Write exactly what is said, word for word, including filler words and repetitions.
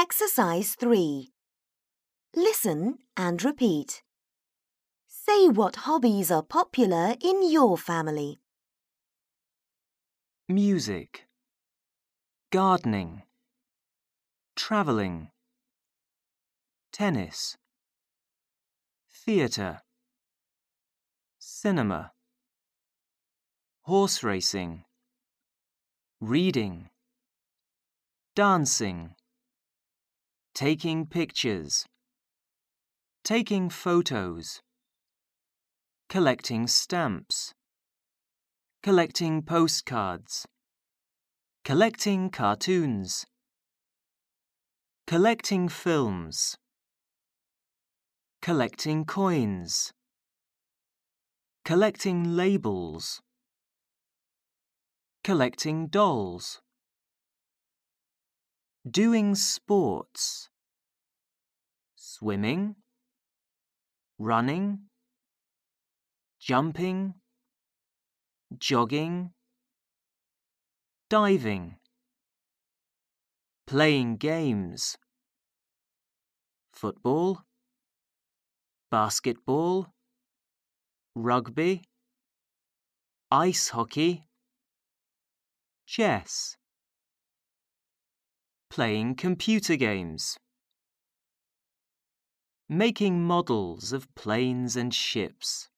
Exercise three. Listen and repeat. Say what hobbies are popular in your family. Music, gardening, travelling, tennis, theatre, cinema, horse racing, reading, dancing, taking pictures, taking photos, collecting stamps, collecting postcards, collecting cartoons, collecting films, collecting coins, collecting labels, collecting dolls, doing sports, swimming, running, jumping, jogging, diving, playing games, football, basketball, rugby, ice hockey, chess, playing computer games, making models of planes and ships.